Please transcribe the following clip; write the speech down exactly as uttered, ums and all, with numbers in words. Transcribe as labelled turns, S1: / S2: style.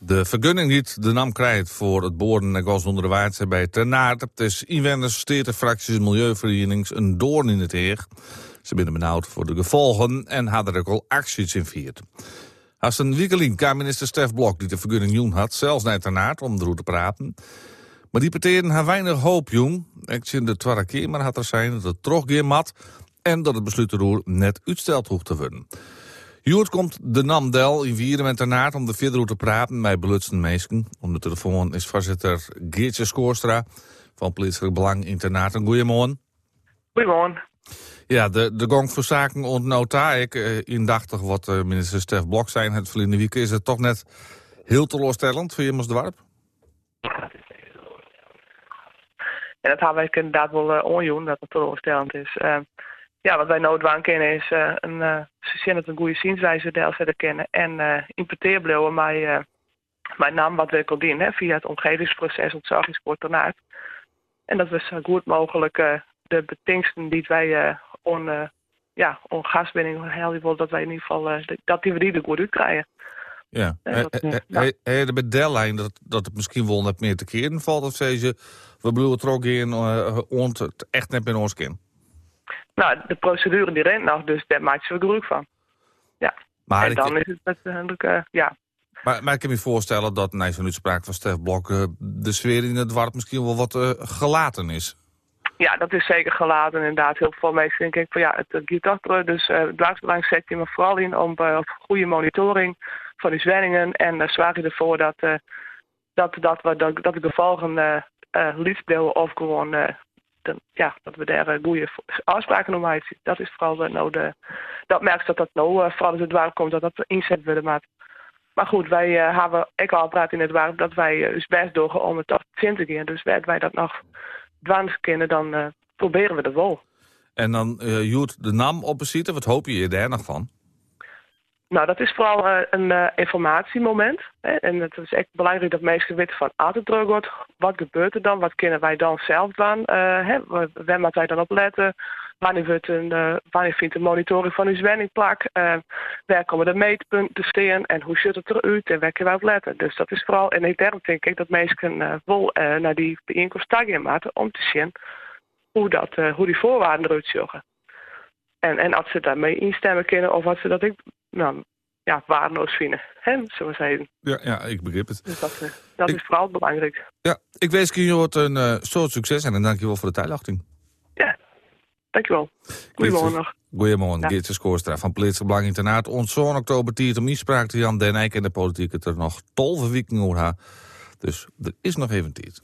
S1: De vergunning die de N A M krijgt voor het boren en gas onder de water bij Ternaert. Het is inwoners, stedenfracties en milieuverenigings een doorn in het heer. Ze zijn benauwd voor de gevolgen en hadden er ook al acties in vierd. Als een wiekeling kwam minister Stef Blok die de vergunning joen had, zelfs naar Ternaert om erover te praten. Maar die partijden haar weinig hoop, jong. Ik zie de tweede keer maar had er zijn dat het toch geen mat en dat het besluit erover net uitsteld hoeft te worden. Joert komt de N A M Del in Wieren met Ternaert om er verder over te praten met belutste meesken. Om de telefoon is voorzitter Geertje Skoorstra van Plaatselijk Belang in Ternaert. Goedemorgen.
S2: Goedemorgen.
S1: Ja, de, de gang voor zaken ontnota ik uh, indachtig wat uh, minister Stef Blok zei het verleden week. Is het toch net heel teleurstellend voor Jemmers Dwarp?
S2: En dat hebben wij inderdaad wel uh, onjoen, dat het teleurstellend is. Uh, ja, wat wij noodwaan kennen is uh, een, uh, ze zien het een goede zienswijze deel verder kennen en uh, importeer blijven met, uh, met naam wat we kunnen doen, hè, via het omgevingsproces, ontzorgingspoort Ternaert. En dat we zo goed mogelijk uh, de betingsten die wij uh, on, uh, ja, on gaswinning helpen, dat wij in ieder geval uh, dat die we die er goed uit krijgen.
S1: Ja, heb je de deadline dat, dat het misschien wel net meer te keren valt? Of zei ze, we bedoelen het er ook in, uh, ont het echt net in ons kin?
S2: Nou, de procedure die rent nog, dus daar maakt ze wel gebruik van. Ja,
S1: maar
S2: en dan
S1: ik,
S2: is het natuurlijk, uh, ja.
S1: Maar, maar ik kan me voorstellen dat, na zo'n uitspraak van Stef Blok, uh, de sfeer in het Dwarp misschien wel wat uh, gelaten is.
S2: Ja, dat is zeker gelaten. Inderdaad, heel veel mensen denken van ja, het gaat toch terug. Dus uh, het dwarsbelang zet je me vooral in om uh, goede monitoring van uw zwemmingen. En uh, zwaar je ervoor dat, uh, dat, dat, we, dat, dat de gevolgen uh, uh, liefst blijven of gewoon uh, de, ja, dat we daar uh, goede afspraken om maken. Dat is vooral uh, nou de, dat merkt dat dat nou uh, vooral als het dwarp komt, dat dat inzet willen maken. Maar goed, wij uh, hebben ik al gepraat in het dwarp dat wij uh, dus best doen om het toch te gaan. Dus werd wij dat nog dwans kennen, dan uh, proberen we dat wel.
S1: En dan uh, Joert de N A M op bezitten, wat hoop je daar nog van?
S2: Nou, dat is vooral uh, een uh, informatiemoment. Hè? En het is echt belangrijk dat mensen weten van als het druk wordt, wat gebeurt er dan? Wat kunnen wij dan zelf doen? Uh, hè? Waar moeten wij dan op letten? Wanneer, wordt een, uh, wanneer vindt de monitoring van uw zwemming plaats? Uh, waar komen de meetpunten te staan? En hoe ziet het eruit? En waar kunnen wij op letten? Dus dat is vooral, en daarom denk ik dat mensen uh, wel uh, naar die bijeenkomst gaan maken om te zien hoe, dat, uh, hoe die voorwaarden eruit zien. En, en als ze daarmee instemmen kunnen of wat ze dat ik, nou, ja, waardeloos vinden. Hè, zullen we zeggen.
S1: Ja, ja, ik begrijp het.
S2: Dus dat, uh, dat
S1: ik,
S2: is vooral belangrijk.
S1: Ja, ik wens je een uh, soort succes en dank je wel voor de tijdachting.
S2: Ja, dankjewel. Goedemorgen nog.
S1: Goedemorgen,
S2: ja.
S1: Geertje Skoorstra van Plaatselijk Belang in Ternaert. Ons zo'n oktober tiert om inspraak te Jan Den Eyck en de politiek het er nog tolve weken over. Dus er is nog even tijd.